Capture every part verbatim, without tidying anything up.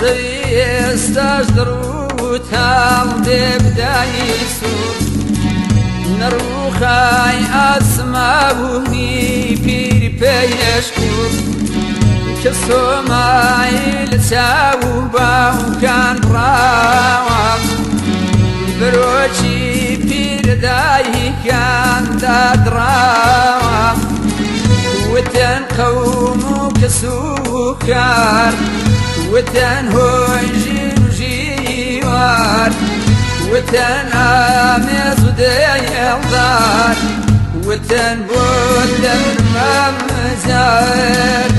زي استجدروتها بداي سور نروخاي أسماوهي في ربيشكور كسوماي لساوبا وكان براوة بروشي في رداي كان دادراوة وتن قومك سوكار وتن هوجين وجيوار وتن آمز وديالدار وتن بودن ممزار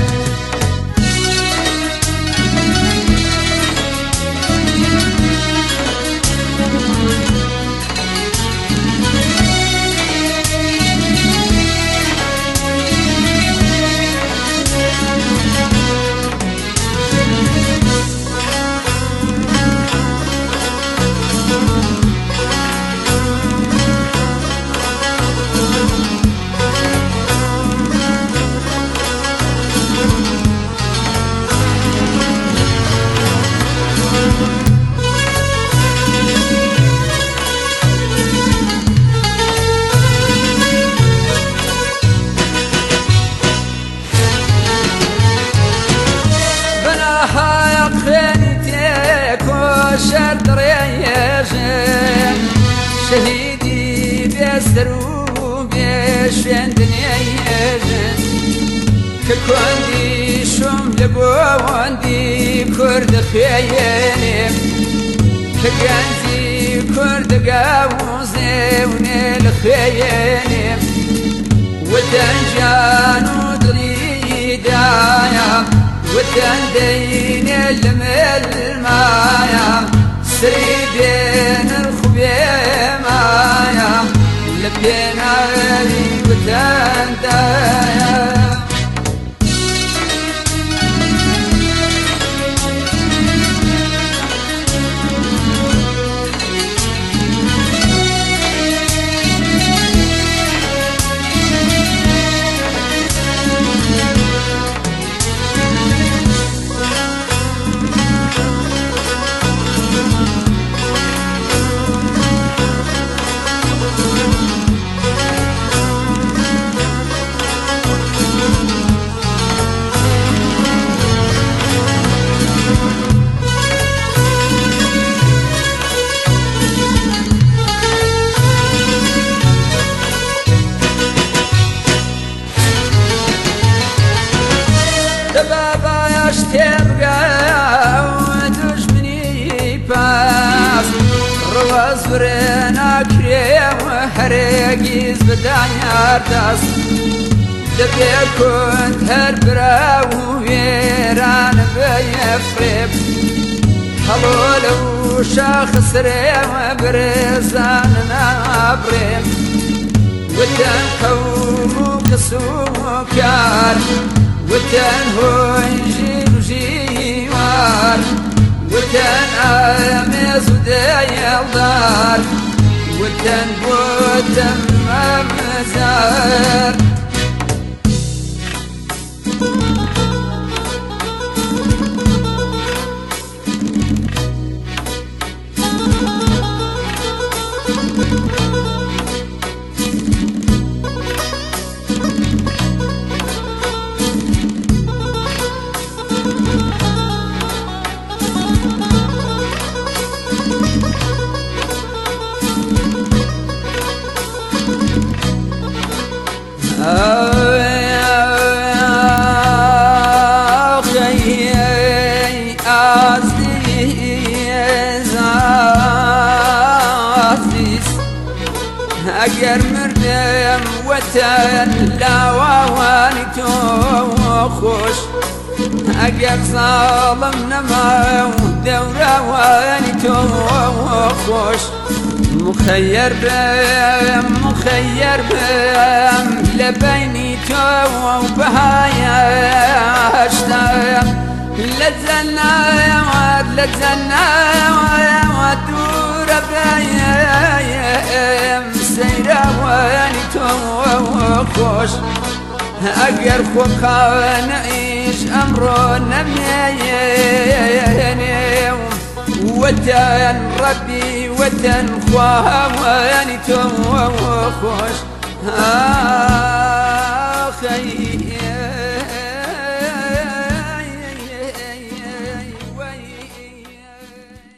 شهيدي بيسرو بيشفندني يجن ككوندي شم لبواندي كرد خياني كجنزي كرد قاوزي ونيل خياني وتنجانو دريدايا وتندين الملمايا سري بين الخبيمايا لبينا لي وتندايا تبقى ودجمني باس روازورنا كريم وحريقيز بدانيار داس دبي كنت هربرا ويران بيفريب حلول وشخص ريم برزان نابريم ودن قومك سوكار وتن هوجين وجيوار وتن آمز وديالدار وتن بوتن ممزار أجر مردم وتن لا واني توخش أجر ظالم نما ودورة واني توخش مخير بم مخير بم لبيني تو وبهايا اشتاق لتزنا يا واد لتزنا يا واد دور بيا سيرا واني توخش أجر خوكا نعيش أمرنا منين وتن ربي وتن خواني توخوش آخي